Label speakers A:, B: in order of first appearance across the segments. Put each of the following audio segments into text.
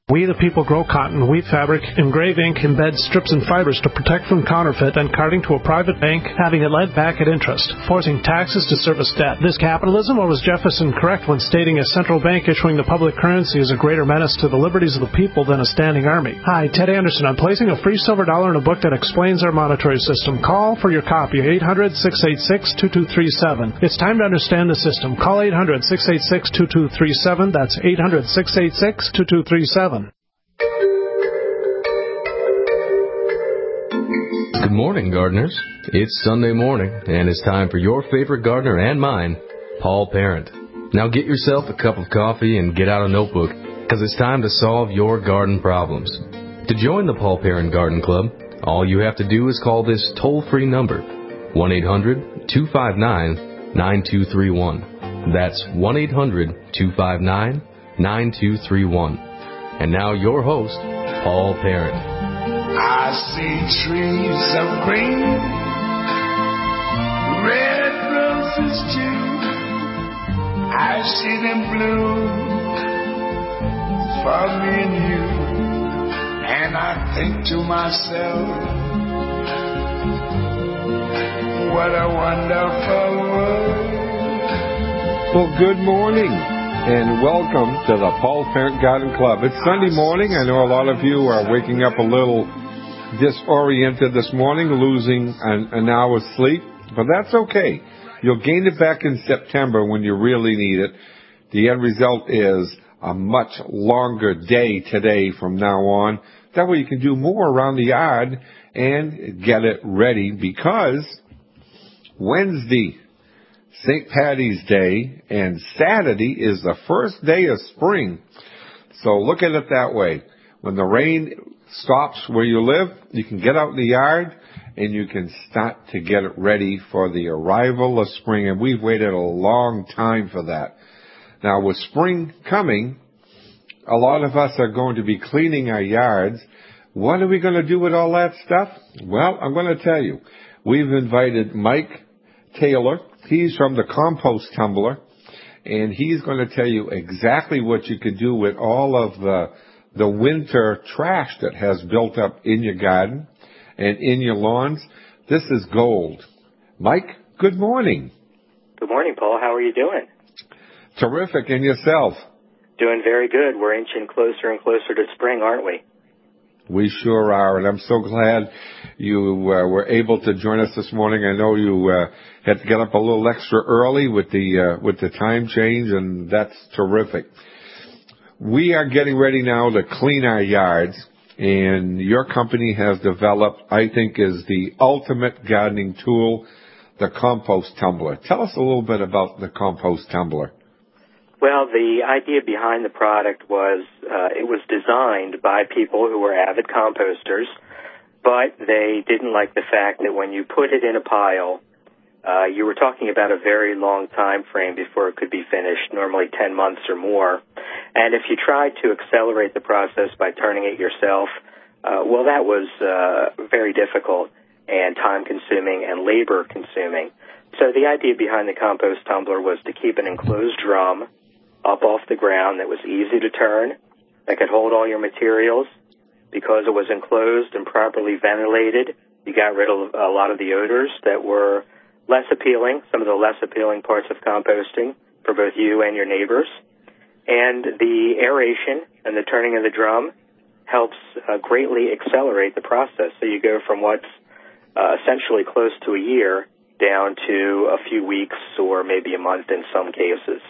A: We the people grow cotton, weave fabric, engrave ink, embed strips and fibers to protect from counterfeit and carting to a private bank, having it lent back at interest, forcing taxes to service debt. This capitalism, or was Jefferson correct when stating a central bank issuing the public currency is a greater menace to the liberties of the people than a standing army? Hi, Ted Anderson. I'm placing a free silver dollar in a book that explains our monetary system. Call for your copy, 800-686-2237. It's time to understand the system. Call 800-686-2237. That's 800-686-2237.
B: Good morning, gardeners. It's Sunday morning, and it's time for your favorite gardener and mine, Paul Parent. Now get yourself a cup of coffee and get out a notebook, because it's time to solve your garden problems. To join the Paul Parent Garden Club, all you have to do is call this toll-free number, 1-800-259-9231. That's 1-800-259-9231. And now your host, Paul Parent.
C: I see trees of green, red roses too. I see them bloom for me and you. And I think to myself, what a wonderful world.
D: Well, good morning and welcome to the Paul Parent Garden Club. It's Sunday morning. I know a lot of you are waking up a little disoriented this morning, losing an hour's sleep, but that's okay. You'll gain it back in September when you really need it. The end result is a much longer day today from now on. That way you can do more around the yard and get it ready, because Wednesday, St. Patty's Day, and Saturday is the first day of spring. So look at it that way. When the rain stops where you live, you can get out in the yard and you can start to get it ready for the arrival of spring. And we've waited a long time for that. Now, with spring coming, a lot of us are going to be cleaning our yards. What are we going to do with all that stuff? Well, I'm going to tell you. We've invited Mike Taylor. He's from the Compost Tumbler, and he's going to tell you exactly what you could do with all of the winter trash that has built up in your garden and in your lawns. This is gold. Mike, good morning.
E: Good morning, Paul. How are you doing?
D: Terrific. And yourself?
E: Doing very good. We're inching closer and closer to spring, aren't we?
D: We sure are, and I'm so glad you were able to join us this morning. I know you had to get up a little extra early with the time change, and that's terrific. We are getting ready now to clean our yards, and your company has developed, I think, is the ultimate gardening tool, the Compost Tumbler. Tell us a little bit about the Compost Tumbler.
E: Well, the idea behind the product was it was designed by people who were avid composters, but they didn't like the fact that when you put it in a pile, you were talking about a very long time frame before it could be finished, normally 10 months or more. And if you tried to accelerate the process by turning it yourself, well, that was very difficult and time-consuming and labor-consuming. So the idea behind the Compost Tumbler was to keep an enclosed drum up off the ground that was easy to turn, that could hold all your materials. Because it was enclosed and properly ventilated, you got rid of a lot of the odors that were less appealing, some of the less appealing parts of composting for both you and your neighbors. And the aeration and the turning of the drum helps greatly accelerate the process. So you go from what's essentially close to a year down to a few weeks or maybe a month in some cases.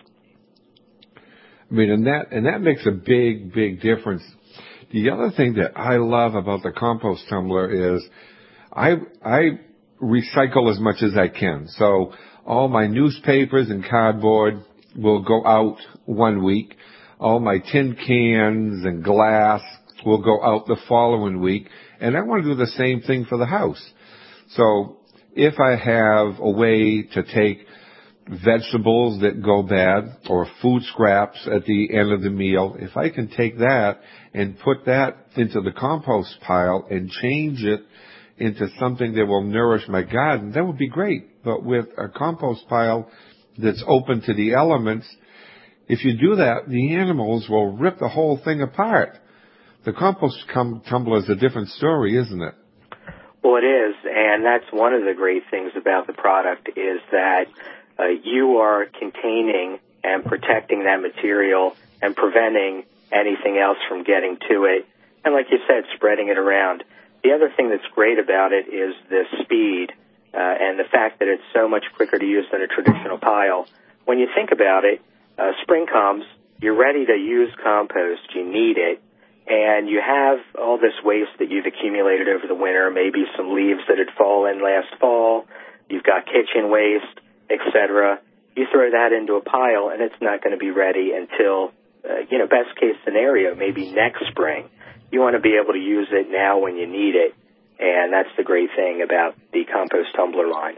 D: I mean, and that makes a big, big difference. The other thing that I love about the Compost Tumbler is I recycle as much as I can. So all my newspapers and cardboard will go out 1 week. All my tin cans and glass will go out the following week. And I want to do the same thing for the house. So if I have a way to take vegetables that go bad or food scraps at the end of the meal, if I can take that and put that into the compost pile and change it into something that will nourish my garden, that would be great. But with a compost pile that's open to the elements, if you do that, the animals will rip the whole thing apart. the compost tumbler is a different story, isn't it?
E: Well, it is, and that's one of the great things about the product is that you are containing and protecting that material and preventing anything else from getting to it. And like you said, spreading it around. The other thing that's great about it is the speed and the fact that it's so much quicker to use than a traditional pile. When you think about it, spring comes, you're ready to use compost, you need it, and you have all this waste that you've accumulated over the winter, maybe some leaves that had fallen last fall, you've got kitchen waste, etc. You throw that into a pile, and it's not going to be ready until, best case scenario, maybe next spring. You want to be able to use it now when you need it, and that's the great thing about the compost tumbler line.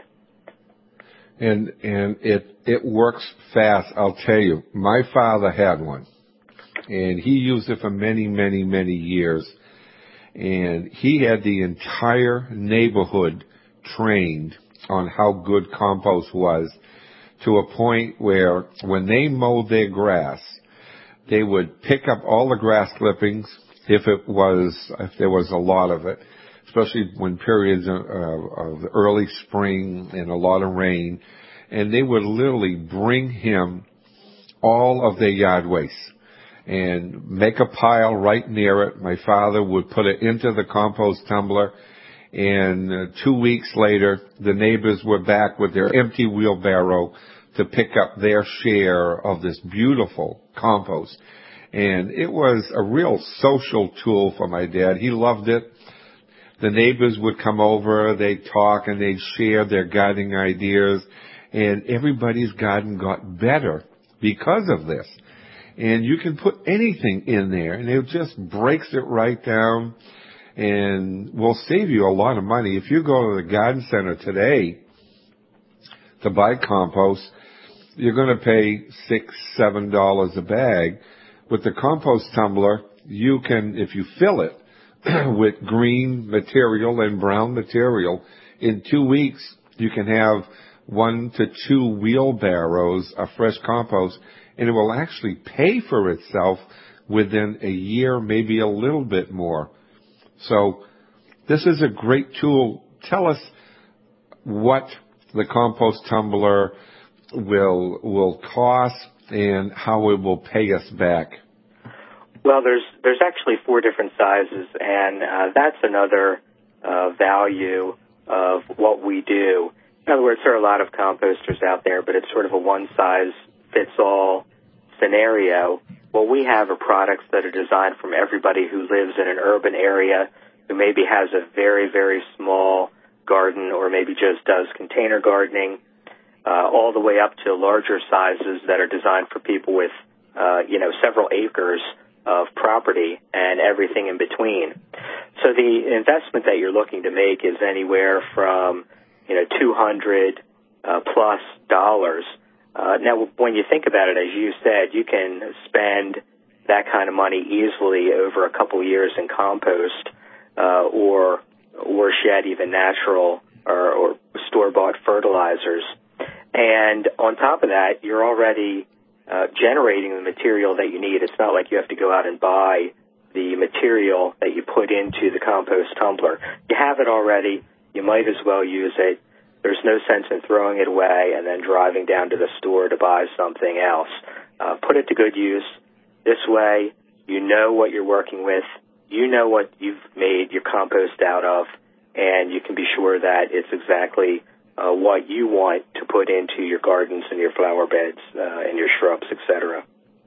D: And it works fast, I'll tell you. My father had one, and he used it for many, many, many years. And he had the entire neighborhood trained on how good compost was, to a point where when they mowed their grass, they would pick up all the grass clippings, if there was a lot of it, especially when periods of early spring and a lot of rain, and they would literally bring him all of their yard waste and make a pile right near it. My father would put it into the compost tumbler, and 2 weeks later, the neighbors were back with their empty wheelbarrow to pick up their share of this beautiful compost. And it was a real social tool for my dad. He loved it. The neighbors would come over, they'd talk, and they'd share their gardening ideas, and everybody's garden got better because of this. And you can put anything in there, and it just breaks it right down and will save you a lot of money. If you go to the garden center today to buy compost, you're going to pay $6-7 a bag. With the compost tumbler, you can, if you fill it with green material and brown material, in 2 weeks you can have 1 to 2 wheelbarrows of fresh compost, and it will actually pay for itself within a year, maybe a little bit more. So this is a great tool. Tell us what the compost tumbler will cost and how it will pay us back.
E: Well, there's actually 4 different sizes, and that's another value of what we do. In other words, there are a lot of composters out there, but it's sort of a one-size-fits-all scenario. Well, we have products that are designed from everybody who lives in an urban area, who maybe has a very, very small garden or maybe just does container gardening, all the way up to larger sizes that are designed for people with, several acres of property and everything in between. So the investment that you're looking to make is anywhere from, $200 plus dollars. Now, when you think about it, as you said, you can spend that kind of money easily over a couple years in compost, or shed even natural or store-bought fertilizers. And on top of that, you're already generating the material that you need. It's not like you have to go out and buy the material that you put into the compost tumbler. You have it already. You might as well use it. There's no sense in throwing it away and then driving down to the store to buy something else. Put it to good use. This way, you know what you're working with. You know what you've made your compost out of, and you can be sure that it's exactly what you want to put into your gardens and your flower beds and your shrubs, etc.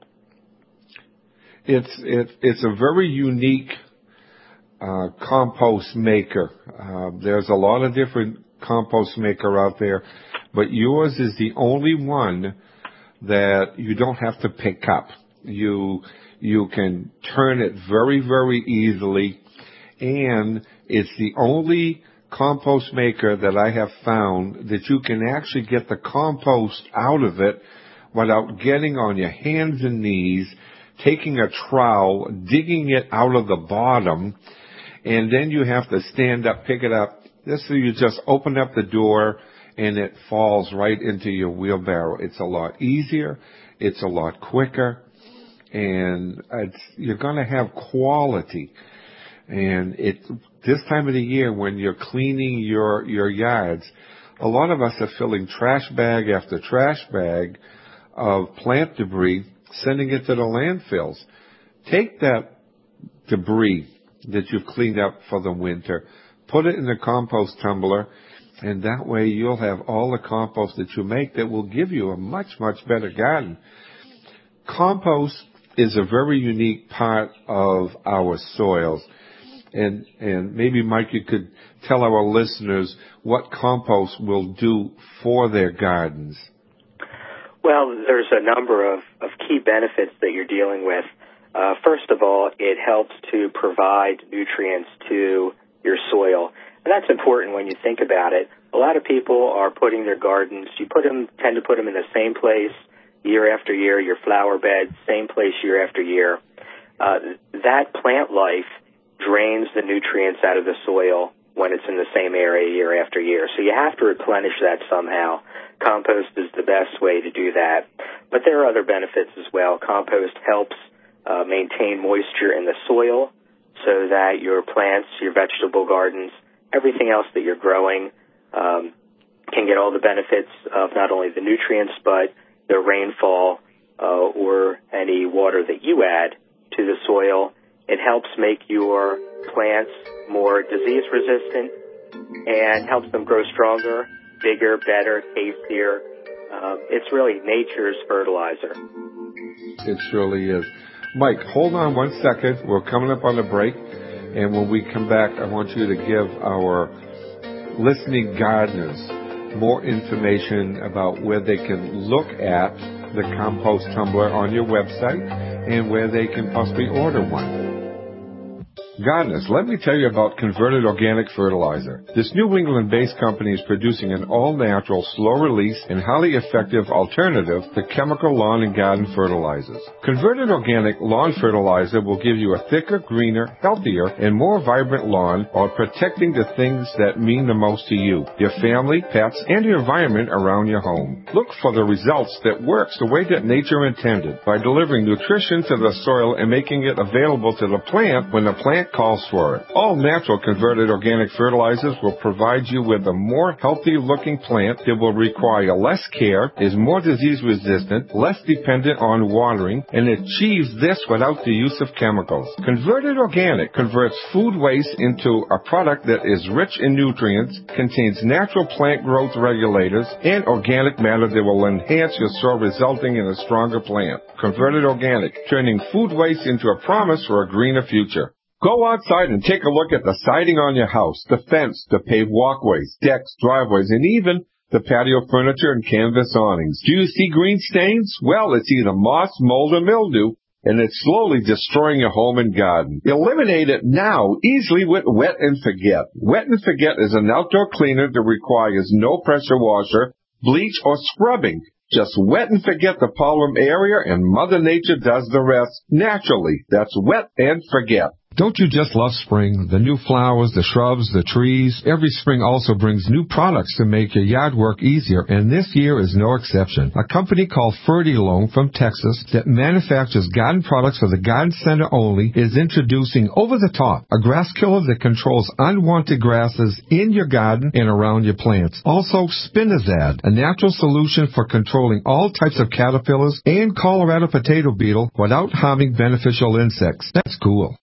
D: It's a very unique compost maker. There's a lot of different compost maker out there, but yours is the only one that you don't have to pick up. You can turn it very, very easily, and it's the only compost maker that I have found that you can actually get the compost out of it without getting on your hands and knees, taking a trowel, digging it out of the bottom, and then you have to stand up, pick it up. This so you just open up the door and it falls right into your wheelbarrow. It's a lot easier. It's a lot quicker. and you're going to have quality. And this time of the year when you're cleaning your yards, a lot of us are filling trash bag after trash bag of plant debris, sending it to the landfills. Take that debris that you've cleaned up for the winter, put it in the compost tumbler, and that way you'll have all the compost that you make that will give you a much, much better garden. Compost is a very unique part of our soils. And maybe, Mike, you could tell our listeners what compost will do for their gardens.
E: Well, there's a number of key benefits that you're dealing with. First of all, it helps to provide nutrients to your soil. And that's important when you think about it. A lot of people are putting their gardens, tend to put them in the same place year after year, your flower bed, same place year after year. That plant life drains the nutrients out of the soil when it's in the same area year after year. So you have to replenish that somehow. Compost is the best way to do that. But there are other benefits as well. Compost helps maintain moisture in the soil so that your plants, your vegetable gardens, everything else that you're growing can get all the benefits of not only the nutrients but the rainfall or any water that you add to the soil. It helps make your plants more disease-resistant and helps them grow stronger, bigger, better, tastier. It's really nature's fertilizer.
D: It surely is. Mike, hold on one second. We're coming up on a break. And when we come back, I want you to give our listening gardeners more information about where they can look at the compost tumbler on your website and where they can possibly order one. Gardeners, let me tell you about Converted Organic Fertilizer. This New England-based company is producing an all-natural, slow-release, and highly effective alternative to chemical lawn and garden fertilizers. Converted Organic Lawn Fertilizer will give you a thicker, greener, healthier, and more vibrant lawn while protecting the things that mean the most to you, your family, pets, and the environment around your home. Look for the results that works the way that nature intended by delivering nutrition to the soil and making it available to the plant when the plant calls for it. All natural converted organic fertilizers will provide you with a more healthy-looking plant that will require less care, is more disease-resistant, less dependent on watering, and achieves this without the use of chemicals. Converted Organic converts food waste into a product that is rich in nutrients, contains natural plant growth regulators, and organic matter that will enhance your soil, resulting in a stronger plant. Converted Organic, turning food waste into a promise for a greener future. Go outside and take a look at the siding on your house, the fence, the paved walkways, decks, driveways, and even the patio furniture and canvas awnings. Do you see green stains? Well, it's either moss, mold, or mildew, and it's slowly destroying your home and garden. Eliminate it now easily with Wet and Forget. Wet and Forget is an outdoor cleaner that requires no pressure washer, bleach, or scrubbing. Just wet and forget the problem area, and Mother Nature does the rest naturally. That's Wet and Forget. Don't you just love spring? The new flowers, the shrubs, the trees. Every spring also brings new products to make your yard work easier, and this year is no exception. A company called Fertilome from Texas that manufactures garden products for the garden center only is introducing Over the Top, a grass killer that controls unwanted grasses in your garden and around your plants. Also, Spinazad, a natural solution for controlling all types of caterpillars and Colorado potato beetle without harming beneficial insects. That's cool.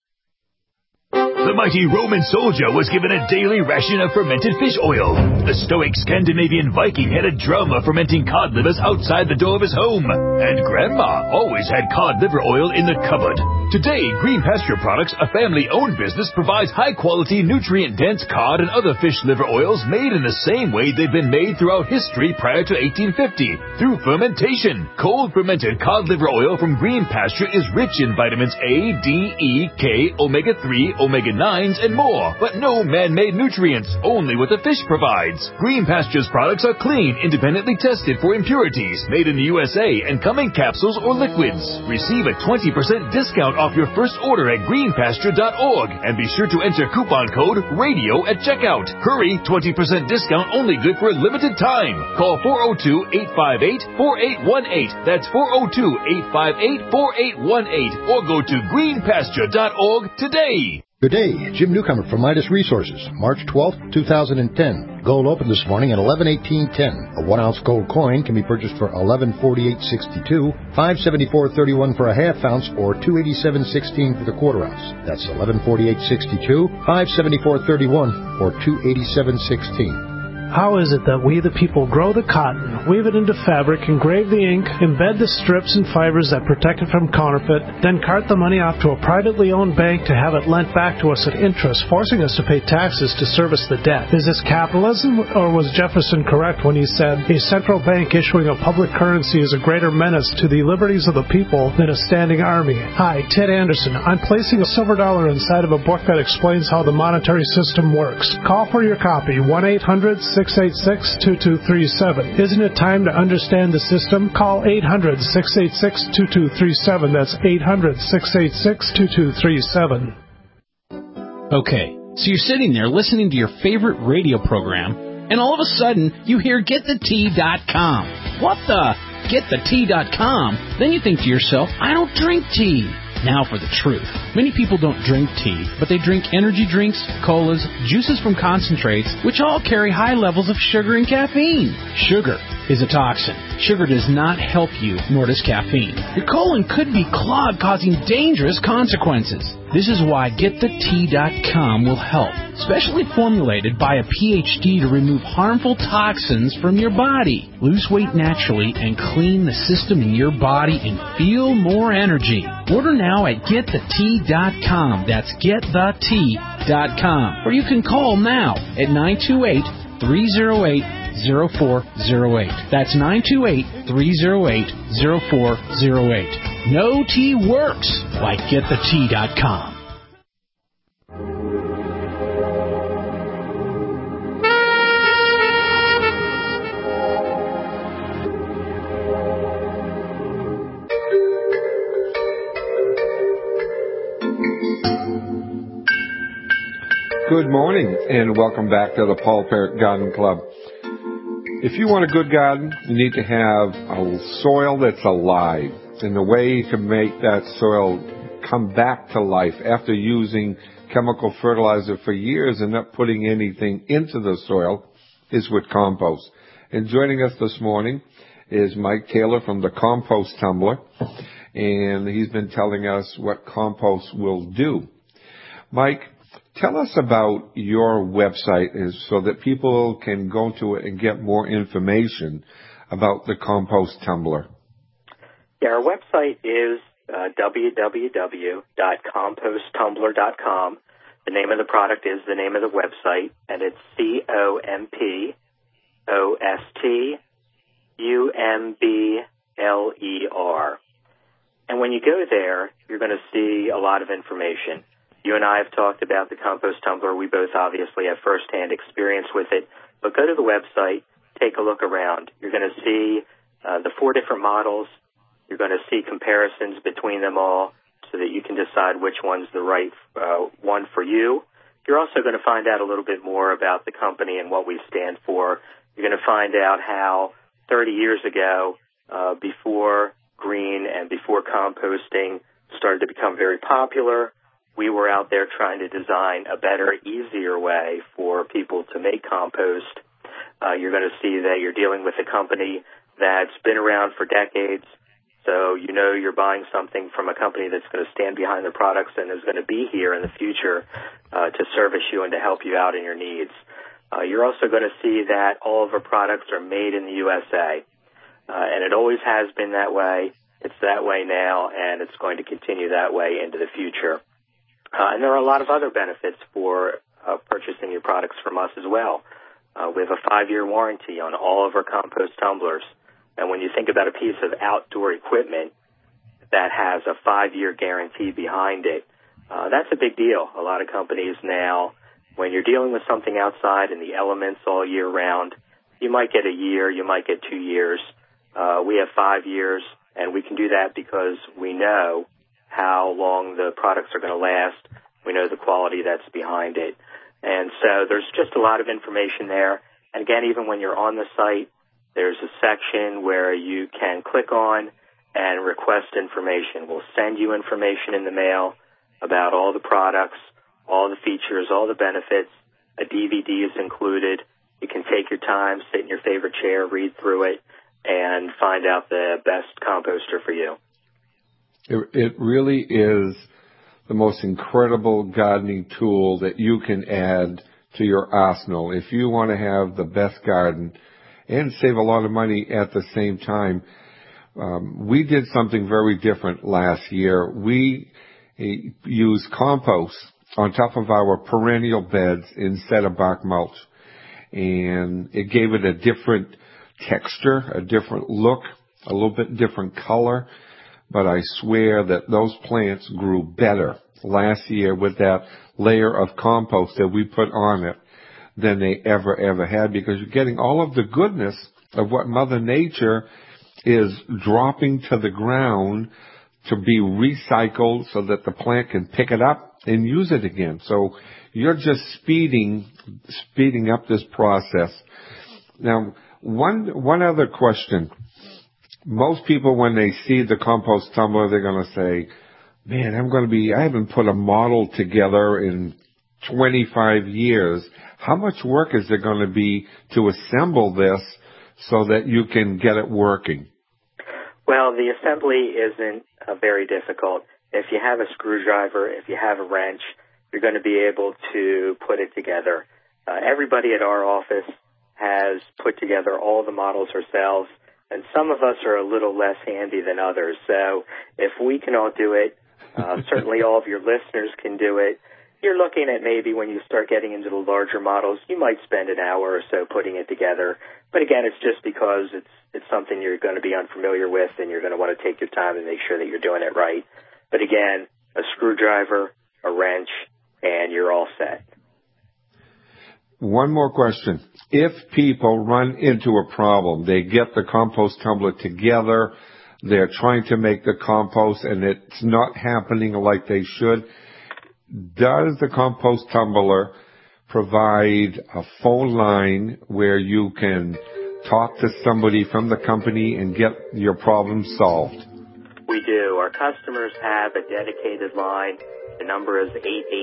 F: The mighty Roman soldier was given a daily ration of fermented fish oil. The stoic Scandinavian Viking had a drum of fermenting cod livers outside the door of his home. And Grandma always had cod liver oil in the cupboard. Today, Green Pasture Products, a family-owned business, provides high-quality, nutrient-dense cod and other fish liver oils made in the same way they've been made throughout history prior to 1850, through fermentation. Cold fermented cod liver oil from Green Pasture is rich in vitamins A, D, E, K, omega-3, omega omega-9s, and more, but no man-made nutrients, only what the fish provides. Green Pasture's products are clean, independently tested for impurities, made in the USA, and come in capsules or liquids. Receive a 20% discount off your first order at greenpasture.org, and be sure to enter coupon code RADIO at checkout. Hurry, 20% discount only good for a limited time. Call 402-858-4818. That's 402-858-4818. Or go to greenpasture.org today.
G: Good day, Jim Newcomer from Midas Resources, March 12th, 2010. Gold opened this morning at 11.1810. A 1-ounce gold coin can be purchased for $11.4862, $5.7431 for a half ounce, or $2.8716 for the quarter ounce. That's $11.4862, $5.7431, or $2.8716.
A: How is it that we, the people, grow the cotton, weave it into fabric, engrave the ink, embed the strips and fibers that protect it from counterfeit, then cart the money off to a privately owned bank to have it lent back to us at interest, forcing us to pay taxes to service the debt? Is this capitalism, or was Jefferson correct when he said, a central bank issuing a public currency is a greater menace to the liberties of the people than a standing army? Hi, Ted Anderson. I'm placing a silver dollar inside of a book that explains how the monetary system works. Call for your copy, 1-800-686-2237. Isn't it time to understand the system? Call 800-686-2237. That's 800-686-2237.
H: Okay, so you're sitting there listening to your favorite radio program, and all of a sudden you hear GetTheTea.com. What the? GetTheTea.com? Then you think to yourself, I don't drink tea. Now for the truth. Many people don't drink tea, but they drink energy drinks, colas, juices from concentrates, which all carry high levels of sugar and caffeine. Sugar is a toxin. Sugar does not help you, nor does caffeine. Your colon could be clogged, causing dangerous consequences. This is why GetTheTea.com will help. Specially formulated by a PhD to remove harmful toxins from your body. Lose weight naturally and clean the system in your body and feel more energy. Order now at GetTheTea.com. That's GetTheTea.com. Or you can call now at 928-308-0408. That's 928-308-0408. No tea works like GetTheTea.com.
D: Good morning, and welcome back to the Paul Parent Garden Club. If you want a good garden, you need to have a soil that's alive. And the way to make that soil come back to life after using chemical fertilizer for years and not putting anything into the soil is with compost. And joining us this morning is Mike Taylor from the Compost Tumbler, and he's been telling us what compost will do. Mike, tell us about your website so that people can go to it and get more information about the Compost Tumbler.
E: Yeah, our website is www.composttumbler.com. The name of the product is the name of the website, and it's COMPOSTUMBLER. And when you go there, you're going to see a lot of information. You and I have talked about the Compost Tumbler. We both obviously have firsthand experience with it. But go to the website, take a look around. You're going to see the 4 different models. You're going to see comparisons between them all so that you can decide which one's the right one for you. You're also going to find out a little bit more about the company and what we stand for. You're going to find out how 30 years ago, before green and before composting started to become very popular, we were out there trying to design a better, easier way for people to make compost. You're going to see that you're dealing with a company that's been around for decades, so you know you're buying something from a company that's going to stand behind their products and is going to be here in the future to service you and to help you out in your needs. You're also going to see that all of our products are made in the USA, and it always has been that way. It's that way now, and it's going to continue that way into the future. And there are a lot of other benefits for purchasing your products from us as well. We have a 5-year warranty on all of our compost tumblers. And when you think about a piece of outdoor equipment that has a 5-year guarantee behind it, That's a big deal. A lot of companies now, when you're dealing with something outside in the elements all year round, you might get a year, you might get 2 years. We have 5 years, and we can do that because we know how long the products are going to last. We know the quality that's behind it. And so there's just a lot of information there. And again, even when you're on the site, there's a section where you can click on and request information. We'll send you information in the mail about all the products, all the features, all the benefits. A DVD is included. You can take your time, sit in your favorite chair, read through it, and find out the best composter for you.
D: It really is the most incredible gardening tool that you can add to your arsenal. If you want to have the best garden and save a lot of money at the same time, we did something very different last year. We used compost on top of our perennial beds instead of bark mulch. And it gave it a different texture, a different look, a little bit different color. But I swear that those plants grew better last year with that layer of compost that we put on it than they ever had, because you're getting all of the goodness of what Mother Nature is dropping to the ground to be recycled so that the plant can pick it up and use it again. So you're just speeding up this process. Now, one other question. Most people, when they see the compost tumbler, they're going to say, man, I haven't put a model together in 25 years. How much work is there going to be to assemble this so that you can get it working?
E: Well, the assembly isn't very difficult. If you have a screwdriver, if you have a wrench, you're going to be able to put it together. Everybody at our office has put together all the models ourselves, and some of us are a little less handy than others. So if we can all do it, certainly all of your listeners can do it. You're looking at maybe when you start getting into the larger models, you might spend an hour or so putting it together. But again, it's just because it's something you're going to be unfamiliar with, and you're going to want to take your time and make sure that you're doing it right. But again, a screwdriver, a wrench, and you're all set.
D: One more question. If people run into a problem, they get the compost tumbler together, they're trying to make the compost, and it's not happening like they should, does the compost tumbler provide a phone line where you can talk to somebody from the company and get your problem solved?
E: We do. Our customers have a dedicated line. The number is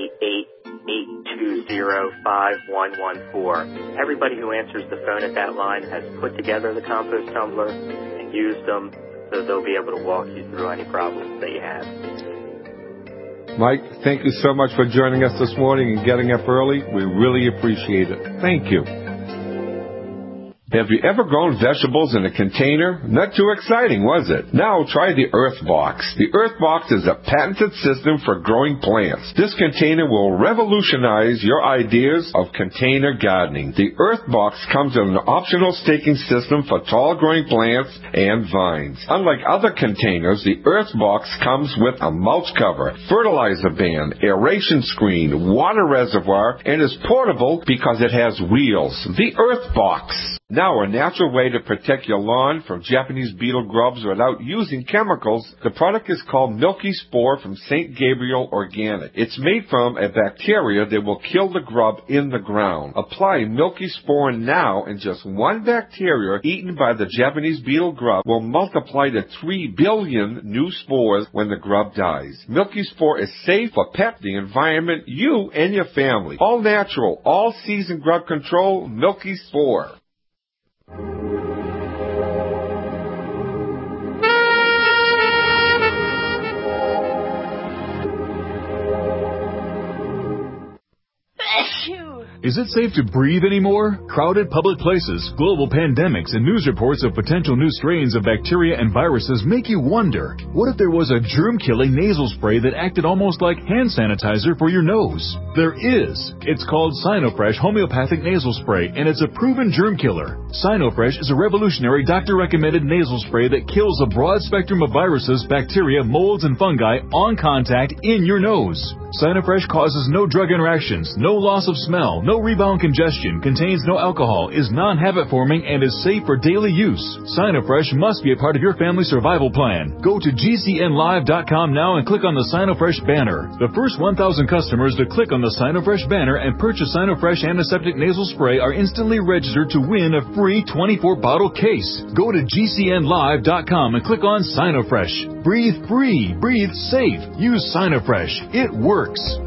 E: 888-820-5114. Everybody who answers the phone at that line has put together the compost tumbler and used them, so they'll be able to walk you through any problems that you have.
D: Mike, thank you so much for joining us this morning and getting up early. We really appreciate it. Thank you. Have you ever grown vegetables in a container? Not too exciting, was it? Now try the Earthbox. The Earthbox is a patented system for growing plants. This container will revolutionize your ideas of container gardening. The Earthbox comes with an optional staking system for tall growing plants and vines. Unlike other containers, the Earthbox comes with a mulch cover, fertilizer band, aeration screen, water reservoir, and is portable because it has wheels. The Earthbox. Now, a natural way to protect your lawn from Japanese beetle grubs without using chemicals. The product is called Milky Spore from St. Gabriel Organic. It's made from a bacteria that will kill the grub in the ground. Apply Milky Spore now, and just one bacteria eaten by the Japanese beetle grub will multiply to 3 billion new spores when the grub dies. Milky Spore is safe for pet, the environment, you, and your family. All natural, all season grub control, Milky Spore.
F: Is it safe to breathe anymore? Crowded public places, global pandemics, and news reports of potential new strains of bacteria and viruses make you wonder, what if there was a germ-killing nasal spray that acted almost like hand sanitizer for your nose? There is. It's called Sinofresh Homeopathic Nasal Spray, and it's a proven germ killer. Sinofresh is a revolutionary doctor-recommended nasal spray that kills a broad spectrum of viruses, bacteria, molds, and fungi on contact in your nose. Sinofresh causes no drug interactions, no loss of smell, no rebound congestion, contains no alcohol, is non-habit forming, and is safe for daily use. Sinofresh must be a part of your family survival plan. Go to GCNlive.com now and click on the Sinofresh banner. The first 1,000 customers to click on the Sinofresh banner and purchase Sinofresh Antiseptic Nasal Spray are instantly registered to win a free 24-bottle case. Go to GCNlive.com and click on Sinofresh. Breathe free, breathe safe. Use Sinofresh. It works.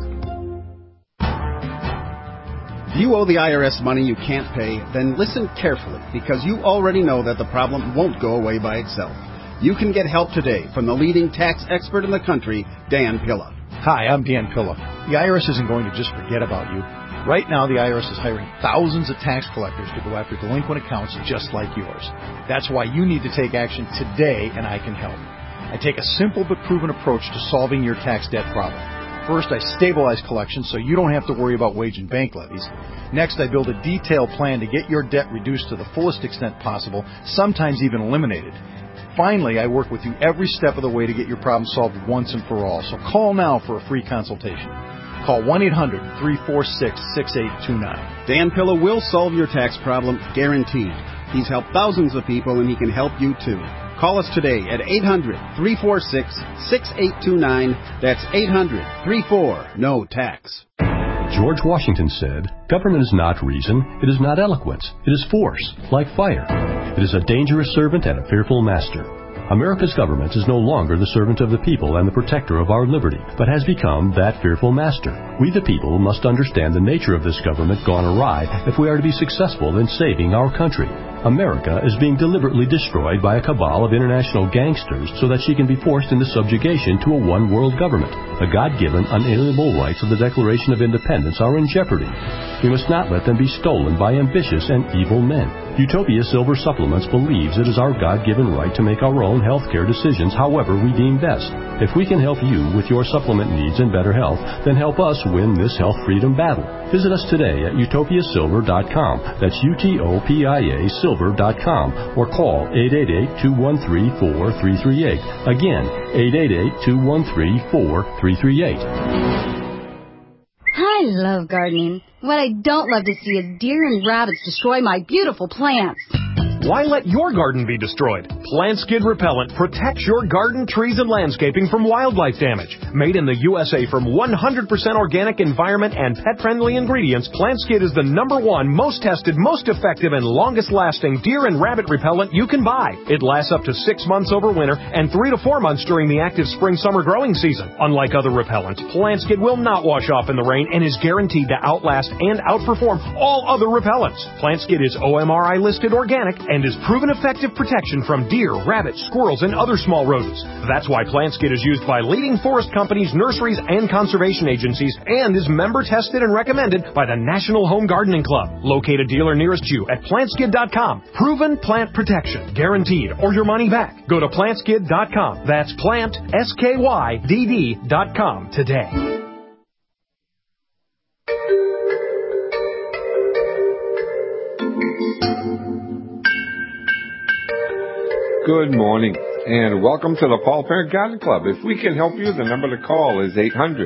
I: If you owe the IRS money you can't pay, then listen carefully, because you already know that the problem won't go away by itself. You can get help today from the leading tax expert in the country, Dan Pilla.
J: Hi, I'm Dan Pilla. The IRS isn't going to just forget about you. Right now, the IRS is hiring thousands of tax collectors to go after delinquent accounts just like yours. That's why you need to take action today, and I can help. I take a simple but proven approach to solving your tax debt problem. First, I stabilize collections so you don't have to worry about wage and bank levies. Next, I build a detailed plan to get your debt reduced to the fullest extent possible, sometimes even eliminated. Finally, I work with you every step of the way to get your problem solved once and for all. So call now for a free consultation. Call 1-800-346-6829.
I: Dan Pilla will solve your tax problem, guaranteed. He's helped thousands of people, and he can help you too. Call us today at 800-346-6829. That's 800-34-NO-TAX.
K: George Washington said, "Government is not reason, it is not eloquence, it is force, like fire. It is a dangerous servant and a fearful master." America's government is no longer the servant of the people and the protector of our liberty, but has become that fearful master. We the people must understand the nature of this government gone awry if we are to be successful in saving our country. America is being deliberately destroyed by a cabal of international gangsters so that she can be forced into subjugation to a one-world government. The God-given, unalienable rights of the Declaration of Independence are in jeopardy. We must not let them be stolen by ambitious and evil men. Utopia Silver Supplements believes it is our God-given right to make our own health care decisions however we deem best. If we can help you with your supplement needs and better health, then help us win this health freedom battle. Visit us today at utopiasilver.com. That's UTOPIA silver.com, or call 888-213-4338. Again, 888-213-4338.
L: I love gardening. What I don't love to see is deer and rabbits destroy my beautiful plants.
M: Why let your garden be destroyed? Plant Skid Repellent protects your garden, trees, and landscaping from wildlife damage. Made in the USA from 100% organic environment and pet-friendly ingredients, Plant Skid is the #1 most tested, most effective, and longest-lasting deer and rabbit repellent you can buy. It lasts up to 6 months over winter and 3 to 4 months during the active spring-summer growing season. Unlike other repellents, Plant Skid will not wash off in the rain and is guaranteed to outlast and outperform all other repellents. Plant Skid is OMRI listed organic and is proven effective protection from deer, rabbits, squirrels, and other small rodents. That's why Plant Skid is used by leading forest companies, nurseries, and conservation agencies, and is member tested and recommended by the National Home Gardening Club. Locate a dealer nearest you at plantskid.com. Proven plant protection, guaranteed, or your money back. Go to plantskid.com. That's plant, SKYDD.com today.
D: Good morning, and welcome to the Paul Parent Garden Club. If we can help you, the number to call is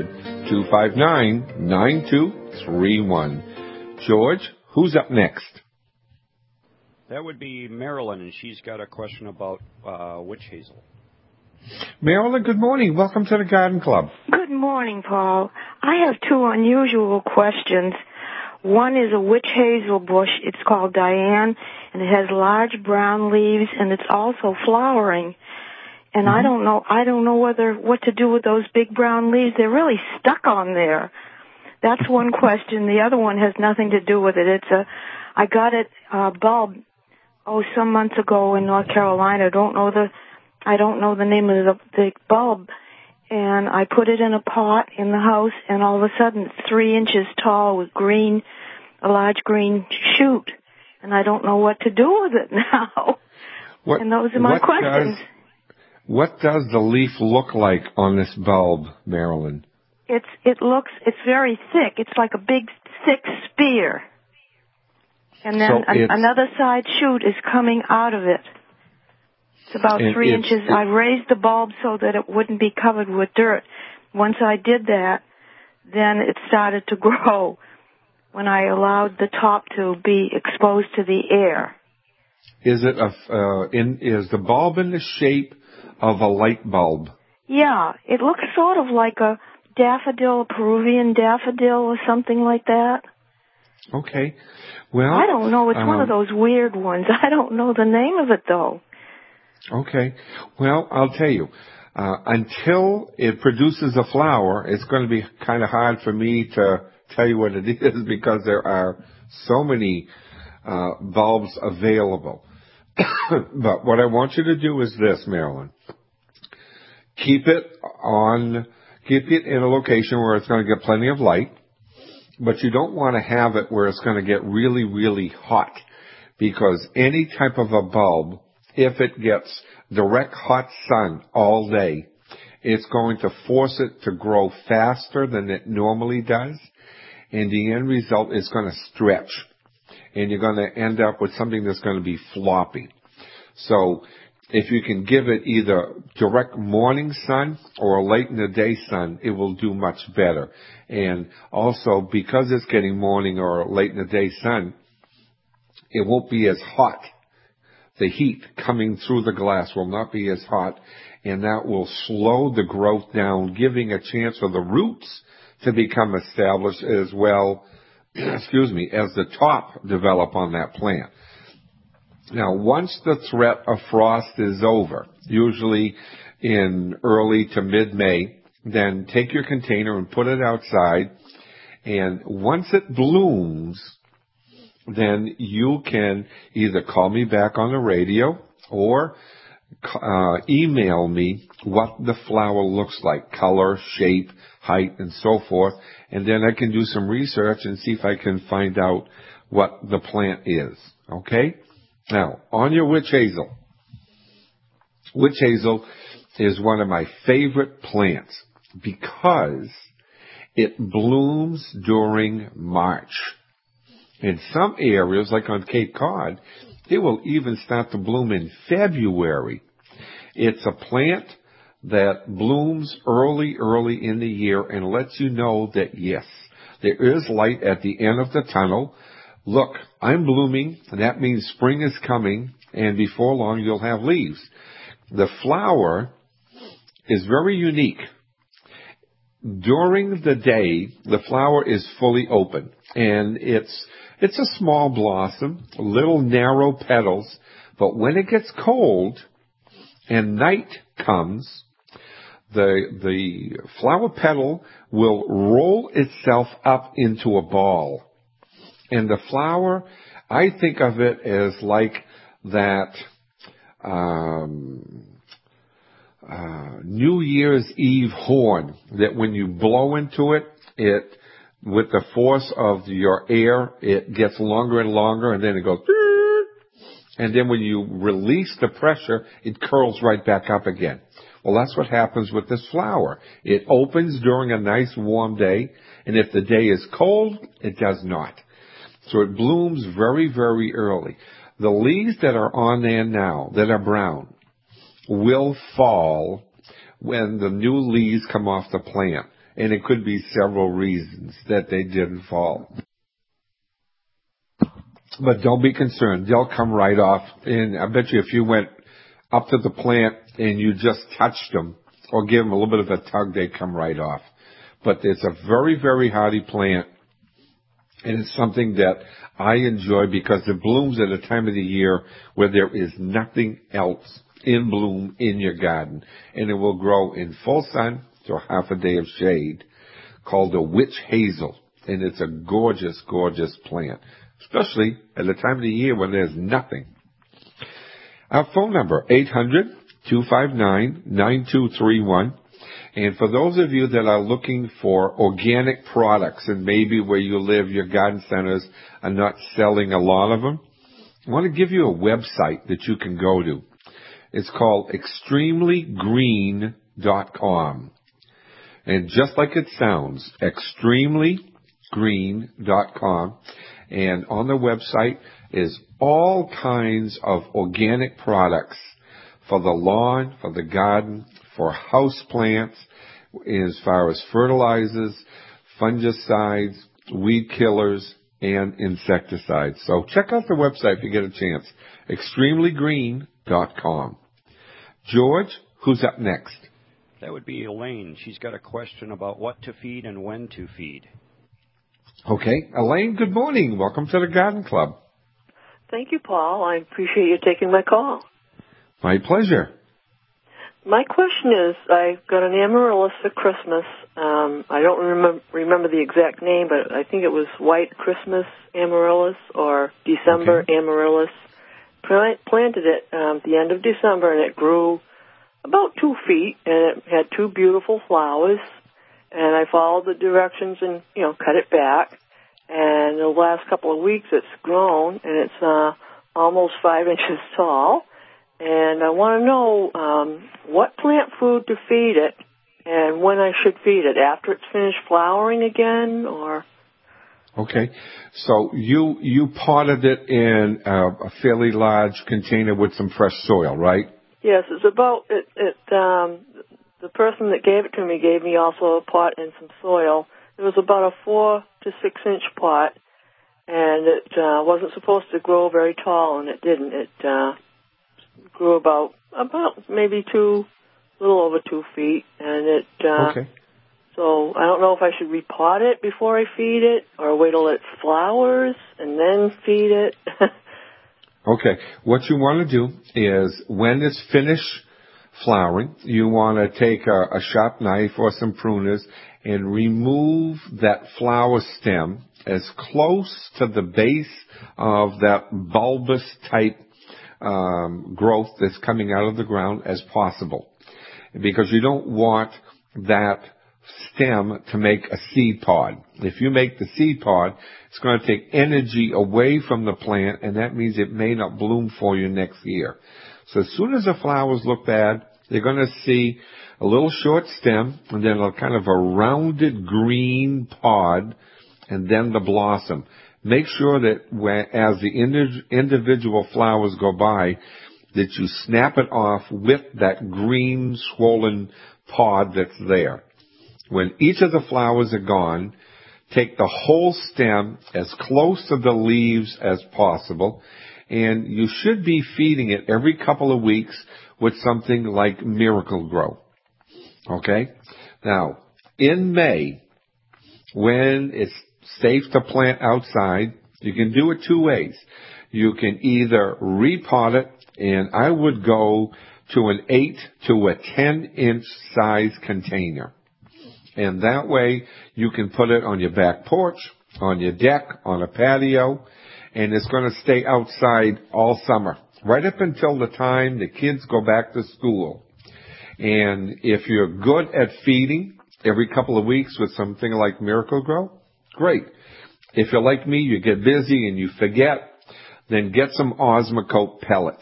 D: 800-259-9231. George, who's up next?
N: That would be Marilyn, and she's got a question about witch hazel.
D: Marilyn, good morning. Welcome to the Garden Club.
O: Good morning, Paul. I have two unusual questions. One is a witch hazel bush. It's called Diane, and it has large brown leaves, and it's also flowering. And I don't know what to do with those big brown leaves. They're really stuck on there. That's one question. The other one has nothing to do with it. I got it bulb some months ago in North Carolina. I don't know the name of the bulb. And I put it in a pot in the house, and all of a sudden it's 3 inches tall with green a large green shoot, and I don't know what to do with it now. And those are my questions.
D: What does the leaf look like on this bulb, Marilyn?
O: It's very thick. It's like a big, thick spear. And then another side shoot is coming out of it. It's about 3 inches. I raised the bulb so that it wouldn't be covered with dirt. Once I did that, then it started to grow when I allowed the top to be exposed to the air.
D: Is the bulb in the shape of a light bulb?
O: Yeah, it looks sort of like a daffodil, a Peruvian daffodil or something like that.
D: Okay. Well,
O: I don't know. It's one of those weird ones. I don't know the name of it, though.
D: Okay. Well, I'll tell you. Until it produces a flower, it's going to be kind of hard for me to tell you what it is because there are so many bulbs available. But what I want you to do is this, Marilyn. Keep it in a location where it's going to get plenty of light, but you don't want to have it where it's going to get really, really hot, because any type of a bulb, if it gets direct hot sun all day, it's going to force it to grow faster than it normally does, and the end result is going to stretch, and you're going to end up with something that's going to be floppy. So if you can give it either direct morning sun or late in the day sun, it will do much better. And also, because it's getting morning or late in the day sun, it won't be as hot. The heat coming through the glass will not be as hot, and that will slow the growth down, giving a chance for the roots to become established as well, as the top develop on that plant. Now, once the threat of frost is over, usually in early to mid-May, then take your container and put it outside, and once it blooms, then you can either call me back on the radio or email me what the flower looks like, color, shape, height, and so forth, and then I can do some research and see if I can find out what the plant is, okay? Now, on your witch hazel. Witch hazel is one of my favorite plants because it blooms during March. In some areas, like on Cape Cod, it will even start to bloom in February. It's a plant that blooms early in the year and lets you know that, yes, there is light at the end of the tunnel. Look, I'm blooming, and that means spring is coming, and before long you'll have leaves. The flower is very unique. During the day, the flower is fully open, and it's a small blossom, little narrow petals, but when it gets cold and night comes, the flower petal will roll itself up into a ball. And the flower, I think of it as like that New Year's Eve horn, that when you blow into it, with the force of your air, it gets longer and longer, and then it goes, and then when you release the pressure, it curls right back up again. Well, that's what happens with this flower. It opens during a nice warm day, and if the day is cold, it does not. So it blooms very, very early. The leaves that are on there now, that are brown, will fall when the new leaves come off the plant. And it could be several reasons that they didn't fall. But don't be concerned. They'll come right off. And I bet you if you went up to the plant and you just touched them or give them a little bit of a tug, they'd come right off. But it's a very, very hardy plant. And it's something that I enjoy because it blooms at a time of the year where there is nothing else in bloom in your garden. And it will grow in full sun to half a day of shade, called the witch hazel. And it's a gorgeous, gorgeous plant, especially at the time of the year when there's nothing. Our phone number, 800-259-9231. And for those of you that are looking for organic products, and maybe where you live, your garden centers are not selling a lot of them, I want to give you a website that you can go to. It's called extremelygreen.com. And just like it sounds, extremelygreen.com. And on the website is all kinds of organic products for the lawn, for the garden, for house plants, as far as fertilizers, fungicides, weed killers, and insecticides. So check out the website if you get a chance, extremelygreen.com. George, who's up next?
N: That would be Elaine. She's got a question about what to feed and when to feed.
D: Okay. Elaine, good morning. Welcome to the Garden Club.
P: Thank you, Paul. I appreciate you taking my call.
D: My pleasure.
P: My question is, I got an amaryllis for Christmas. I don't remember the exact name, but I think it was White Christmas amaryllis or December amaryllis. Planted it at the end of December, and it grew about 2 feet, and it had 2 beautiful flowers. And I followed the directions and, cut it back. And the last couple of weeks, it's grown, and it's almost 5 inches tall. And I want to know what plant food to feed it and when I should feed it, after it's finished flowering again, or...
D: Okay. So you potted it in a fairly large container with some fresh soil, right?
P: Yes, it's about... the person that gave it to me gave me also a pot and some soil. It was about a 4 to 6 inch pot, and it wasn't supposed to grow very tall, and it didn't. It grew about maybe a little over 2 feet, and it.
D: Okay.
P: So I don't know if I should repot it before I feed it, or wait till it flowers and then feed it.
D: Okay. What you want to do is, when it's finished flowering, you want to take a sharp knife or some pruners and remove that flower stem as close to the base of that bulbous type growth that's coming out of the ground as possible, because you don't want that stem to make a seed pod. If you make the seed pod, it's going to take energy away from the plant, and that means it may not bloom for you next year. So as soon as the flowers look bad, they're going to see a little short stem, and then a kind of a rounded green pod, and then the blossom. Make sure that as the individual flowers go by, that you snap it off with that green swollen pod that's there. When each of the flowers are gone, take the whole stem as close to the leaves as possible, and you should be feeding it every couple of weeks with something like Miracle-Gro. Okay? Now, in May, when it's safe to plant outside, you can do it 2 ways. You can either repot it, and I would go to an 8 to a 10-inch size container. And that way, you can put it on your back porch, on your deck, on a patio, and it's going to stay outside all summer, right up until the time the kids go back to school. And if you're good at feeding every couple of weeks with something like Miracle-Gro, great. If you're like me, you get busy and you forget, then get some Osmocote pellets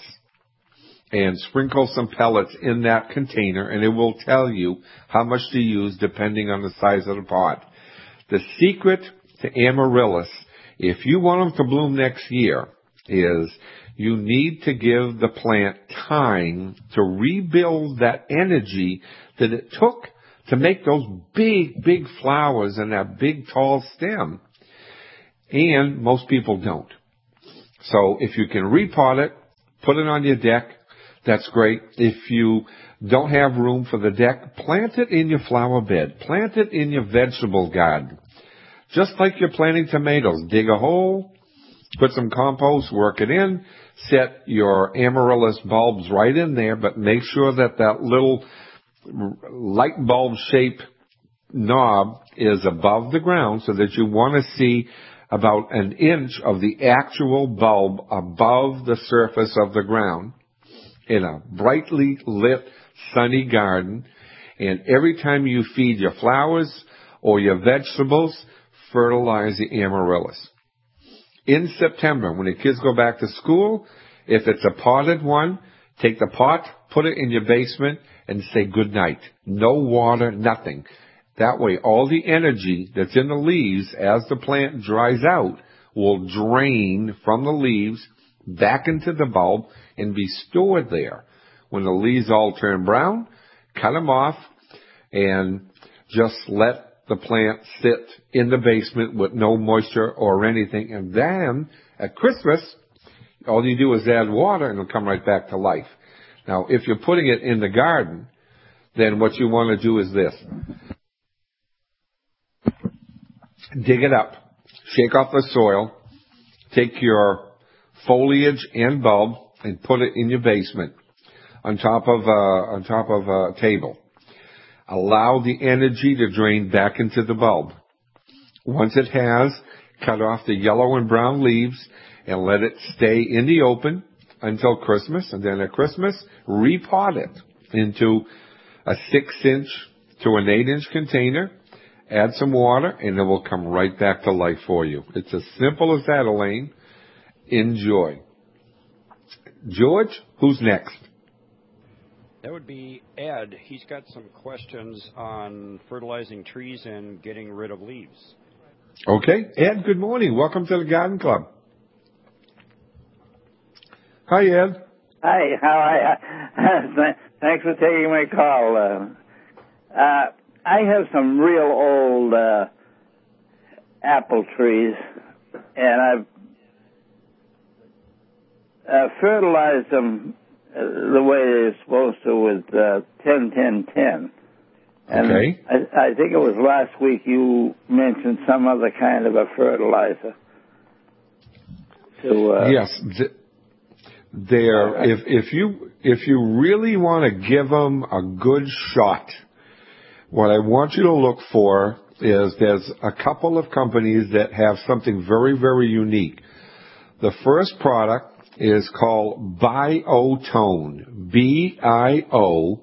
D: and sprinkle some pellets in that container, and it will tell you how much to use depending on the size of the pot. The secret to amaryllis, if you want them to bloom next year, is you need to give the plant time to rebuild that energy that it took to make those big, big flowers and that big, tall stem. And most people don't. So if you can repot it, put it on your deck, that's great. If you don't have room for the deck, plant it in your flower bed. Plant it in your vegetable garden. Just like you're planting tomatoes. Dig a hole, put some compost, work it in, set your amaryllis bulbs right in there, but make sure that that little light bulb shaped knob is above the ground so that you want to see about an inch of the actual bulb above the surface of the ground in a brightly lit, sunny garden. And every time you feed your flowers or your vegetables, fertilize the amaryllis. In September, when the kids go back to school, if it's a potted one, take the pot, put it in your basement, and say good night. No water, nothing. That way, all the energy that's in the leaves as the plant dries out will drain from the leaves back into the bulb and be stored there. When the leaves all turn brown, cut them off and just let the plant sit in the basement with no moisture or anything. And then at Christmas, all you do is add water and it'll come right back to life. Now, if you're putting it in the garden, then what you want to do is this. Dig it up, shake off the soil, take your foliage and bulb and put it in your basement on top of a table. Allow the energy to drain back into the bulb. Once it has, cut off the yellow and brown leaves and let it stay in the open until Christmas. And then at Christmas, repot it into a 6-inch to an 8-inch container. Add some water, and it will come right back to life for you. It's as simple as that, Elaine. Enjoy. George, who's next?
N: That would be Ed. He's got some questions on fertilizing trees and getting rid of leaves.
D: Okay. Ed, good morning. Welcome to the Garden Club. Hi, Ed.
Q: Hi, how are you? Thanks for taking my call. I have some real old apple trees, and I've fertilized them the way they're supposed to with 10-10-10. And
D: okay.
Q: I think it was last week you mentioned some other kind of a fertilizer.
D: Yes. If you really want to give them a good shot, what I want you to look for is there's a couple of companies that have something very, very unique. The first product is called Biotone, Biotone.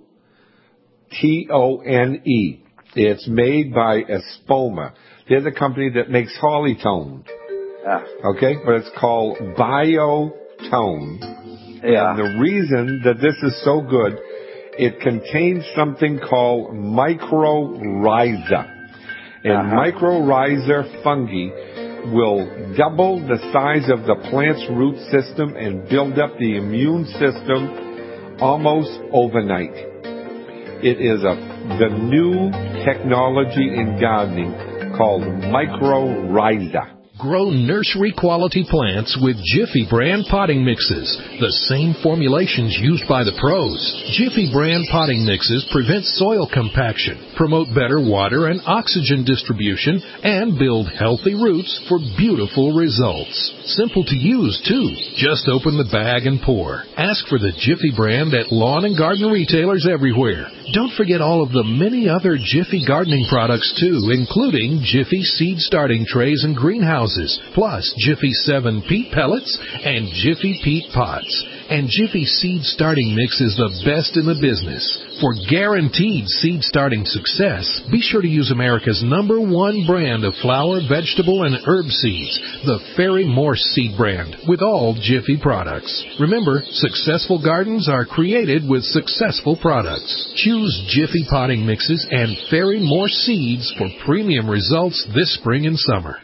D: It's made by Espoma. They're the company that makes Hollytone. Okay? But it's called Biotone.
Q: Yeah.
D: And the reason that this is so good, it contains something called mycorrhiza. And mycorrhiza fungi will double the size of the plant's root system and build up the immune system almost overnight. It is the new technology in gardening called mycorrhiza.
R: Grow nursery-quality plants with Jiffy brand potting mixes, the same formulations used by the pros. Jiffy brand potting mixes prevent soil compaction, promote better water and oxygen distribution, and build healthy roots for beautiful results. Simple to use, too. Just open the bag and pour. Ask for the Jiffy brand at lawn and garden retailers everywhere. Don't forget all of the many other Jiffy gardening products, too, including Jiffy seed starting trays and greenhouses, plus Jiffy 7 peat pellets and Jiffy peat pots. And Jiffy seed starting mix is the best in the business. For guaranteed seed starting success, be sure to use America's #1 brand of flower, vegetable, and herb seeds, the Fairy Morse seed brand, with all Jiffy products. Remember, successful gardens are created with successful products. Choose Jiffy potting mixes and Fairy Morse seeds for premium results this spring and summer.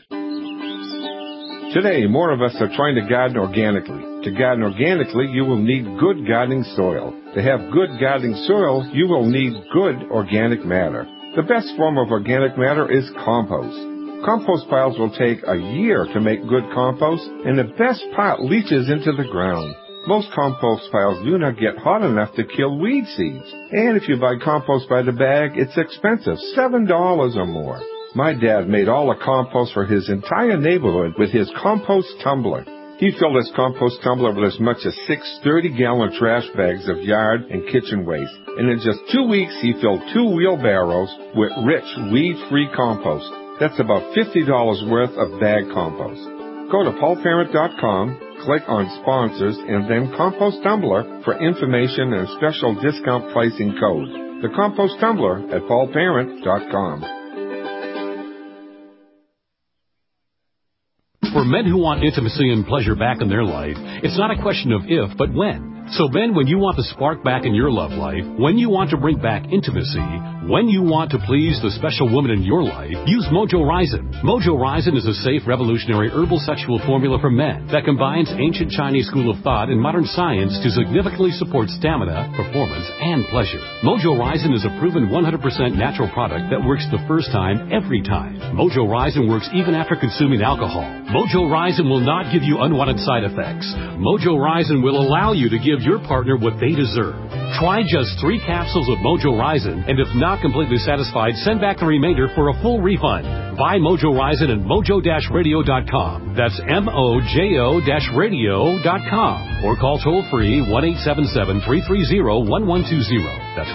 D: Today, more of us are trying to garden organically. To garden organically, you will need good gardening soil. To have good gardening soil, you will need good organic matter. The best form of organic matter is compost. Compost piles will take a year to make good compost, and the best part leaches into the ground. Most compost piles do not get hot enough to kill weed seeds. And if you buy compost by the bag, it's expensive, $7 or more. My dad made all the compost for his entire neighborhood with his compost tumbler. He filled his compost tumbler with as much as 6 30-gallon trash bags of yard and kitchen waste. And in just 2 weeks, he filled 2 wheelbarrows with rich, weed-free compost. That's about $50 worth of bag compost. Go to paulparent.com, click on Sponsors, and then Compost Tumbler for information and special discount pricing code. The Compost Tumbler at paulparent.com.
K: For men who want intimacy and pleasure back in their life, it's not a question of if, but when. So men, when you want the spark back in your love life, when you want to bring back intimacy, when you want to please the special woman in your life, use Mojo Ryzen. Mojo Ryzen is a safe, revolutionary herbal sexual formula for men that combines ancient Chinese school of thought and modern science to significantly support stamina, performance, and pleasure. Mojo Ryzen is a proven 100% natural product that works the first time, every time. Mojo Ryzen works even after consuming alcohol. Mojo Ryzen will not give you unwanted side effects. Mojo Ryzen will allow you to give your partner what they deserve. Try just 3 capsules of Mojo Ryzen, and if not completely satisfied, send back the remainder for a full refund. Buy Mojo Ryzen at mojo-radio.com. That's mojo-radio.com. Or call toll-free 1-877-330-1120. That's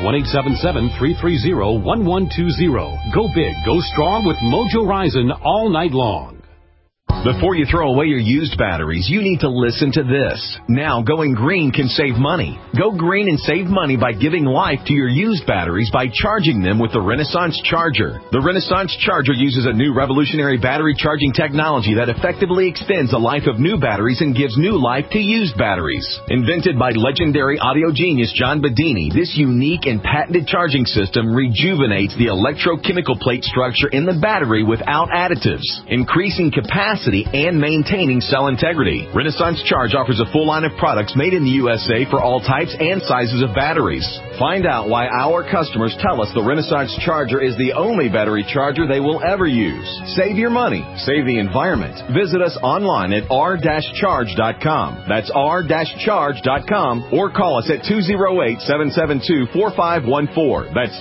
K: 1-877-330-1120. Go big, go strong with Mojo Ryzen all night long.
S: Before you throw away your used batteries, you need to listen to this. Now, going green can save money. Go green and save money by giving life to your used batteries by charging them with the Renaissance Charger. The Renaissance Charger uses a new revolutionary battery charging technology that effectively extends the life of new batteries and gives new life to used batteries. Invented by legendary audio genius John Bedini, this unique and patented charging system rejuvenates the electrochemical plate structure in the battery without additives, increasing capacity and maintaining cell integrity. Renaissance Charge offers a full line of products made in the USA for all types and sizes of batteries. Find out why our customers tell us the Renaissance Charger is the only battery charger they will ever use. Save your money. Save the environment. Visit us online at r-charge.com. That's r-charge.com, or call us at 208-772-4514. That's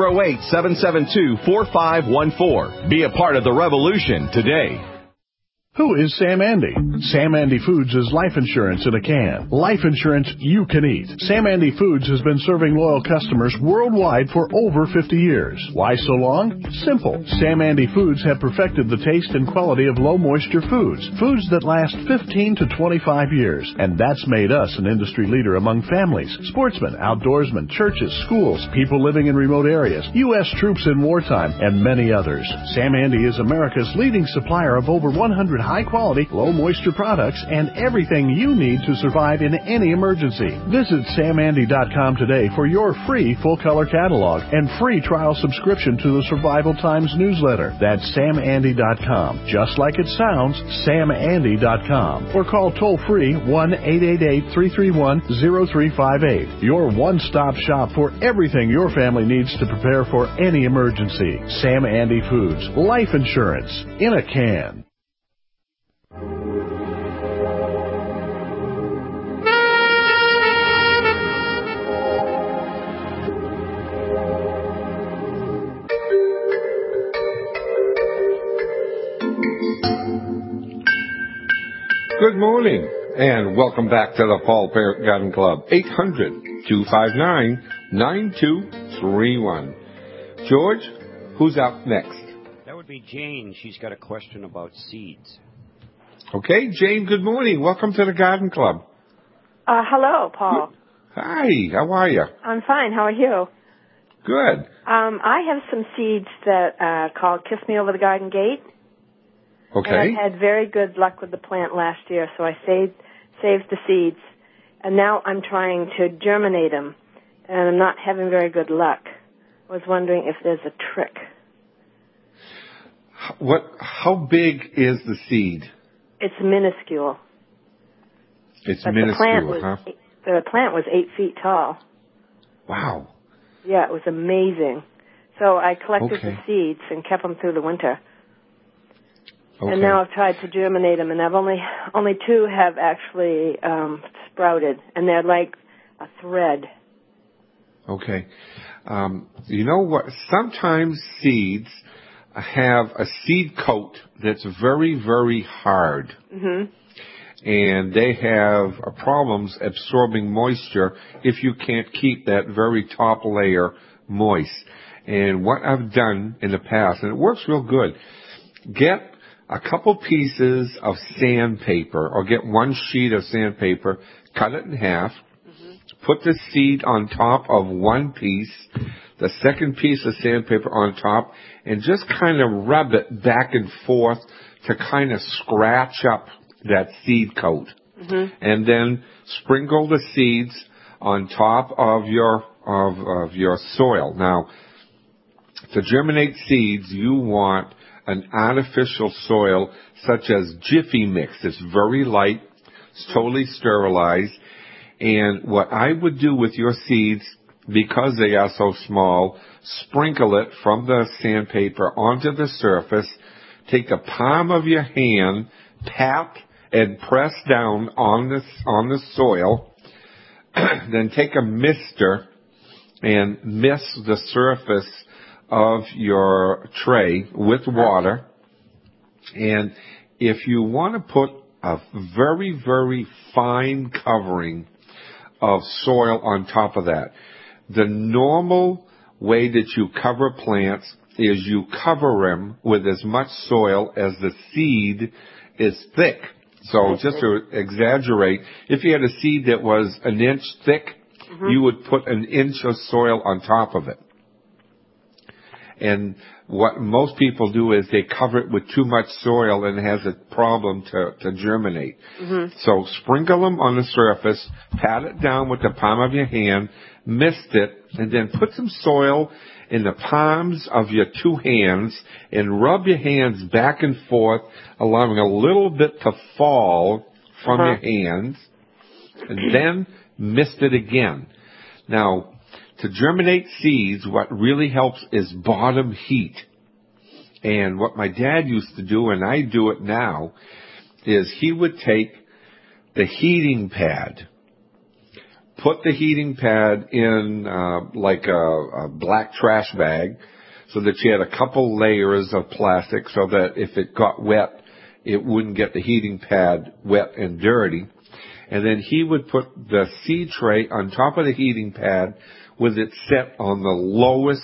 S: 208-772-4514. Be a part of the revolution today.
T: Who is Sam Andy? Sam Andy Foods is life insurance in a can. Life insurance you can eat. Sam Andy Foods has been serving loyal customers worldwide for over 50 years. Why so long? Simple. Sam Andy Foods have perfected the taste and quality of low-moisture foods. Foods that last 15 to 25 years. And that's made us an industry leader among families, sportsmen, outdoorsmen, churches, schools, people living in remote areas, U.S. troops in wartime, and many others. Sam Andy is America's leading supplier of over 100 high-quality, low-moisture products and everything you need to survive in any emergency. Visit SamAndy.com today for your free full-color catalog and free trial subscription to the Survival Times newsletter. That's SamAndy.com. Just like it sounds, SamAndy.com. Or call toll-free 1-888-331-0358. Your one-stop shop for everything your family needs to prepare for any emergency. Sam Andy Foods. Life insurance in a can.
D: Good morning, and welcome back to the Paul Parent Garden Club. 800-259-9231. George, who's up next?
N: That would be Jane. She's got a question about seeds.
D: Okay, Jane, good morning. Welcome to the Garden Club.
O: Hello, Paul.
D: Hi, how are you?
O: I'm fine. How are you?
D: Good.
O: I have some seeds that called Kiss Me Over the Garden Gate.
D: Okay.
O: And I had very good luck with the plant last year, so I saved the seeds. And now I'm trying to germinate them, and I'm not having very good luck. I was wondering if there's a trick.
D: How big is the seed?
O: It's minuscule.
D: It's
O: but
D: minuscule,
O: the plant was 8 feet tall.
D: Wow.
O: Yeah, it was amazing. So I collected
D: Okay.
O: the seeds and kept them through the winter.
D: Okay.
O: And now I've tried to germinate them, and I've only 2 have actually sprouted, and they're like a thread.
D: Okay. You know what? Sometimes seeds have a seed coat that's very, very hard.
O: Mm-hmm.
D: And they have problems absorbing moisture if you can't keep that very top layer moist. And what I've done in the past, and it works real good, get a couple pieces of sandpaper, or get 1 sheet of sandpaper, cut it in half, put the seed on top of 1 piece, the second piece of sandpaper on top, and just kind of rub it back and forth to kind of scratch up that seed coat.
P: Mm-hmm.
D: And then sprinkle the seeds on top of your soil. Now, to germinate seeds, you want an artificial soil such as Jiffy Mix. It's very light. It's totally sterilized. And what I would do with your seeds, because they are so small, sprinkle it from the sandpaper onto the surface. Take the palm of your hand, pat and press down on the soil. Then take a mister and mist the surface of your tray with water. And if you want to put a very, very fine covering of soil on top of that, the normal way that you cover plants is you cover them with as much soil as the seed is thick. So just to exaggerate, if you had a seed that was an inch thick, you would put an inch of soil on top of it. And what most people do is they cover it with too much soil and it has a problem to germinate.
P: Mm-hmm.
D: So sprinkle them on the surface, pat it down with the palm of your hand, mist it, and then put some soil in the palms of your two hands and rub your hands back and forth, allowing a little bit to fall from your hands, and then mist it again. Now, to germinate seeds, what really helps is bottom heat. And what my dad used to do, and I do it now, is he would take the heating pad, put the heating pad in like a black trash bag so that you had a couple layers of plastic so that if it got wet, it wouldn't get the heating pad wet and dirty. And then he would put the seed tray on top of the heating pad with it set on the lowest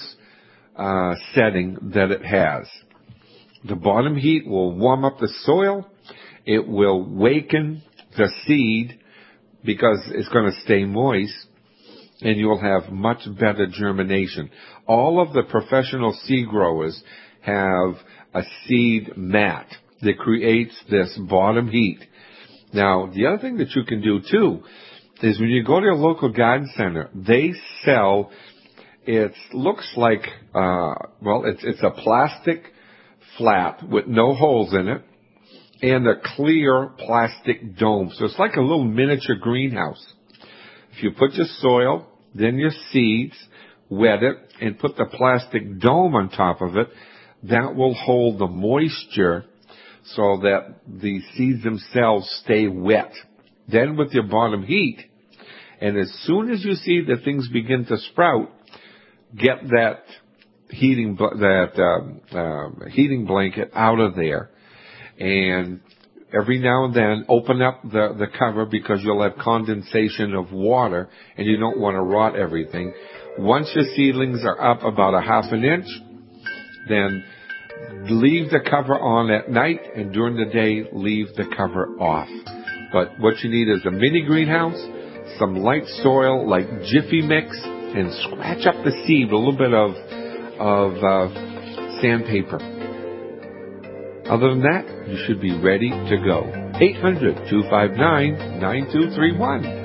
D: setting that it has. The bottom heat will warm up the soil. It will waken the seed because it's going to stay moist, and you'll have much better germination. All of the professional seed growers have a seed mat that creates this bottom heat. Now, the other thing that you can do, too, is when you go to your local garden center, they sell, it looks like, it's a plastic flat with no holes in it and a clear plastic dome. So it's like a little miniature greenhouse. If you put your soil, then your seeds, wet it, and put the plastic dome on top of it, that will hold the moisture so that the seeds themselves stay wet. Then with your bottom heat, and as soon as you see that things begin to sprout, get that heating blanket out of there, and every now and then open up the cover because you'll have condensation of water and you don't want to rot everything. Once your seedlings are up about a half an inch, then leave the cover on at night, and during the day leave the cover off. But what you need is a mini greenhouse, some light soil like Jiffy Mix, and scratch up the seed with a little bit of sandpaper. Other than that, you should be ready to go. 800-259-9231.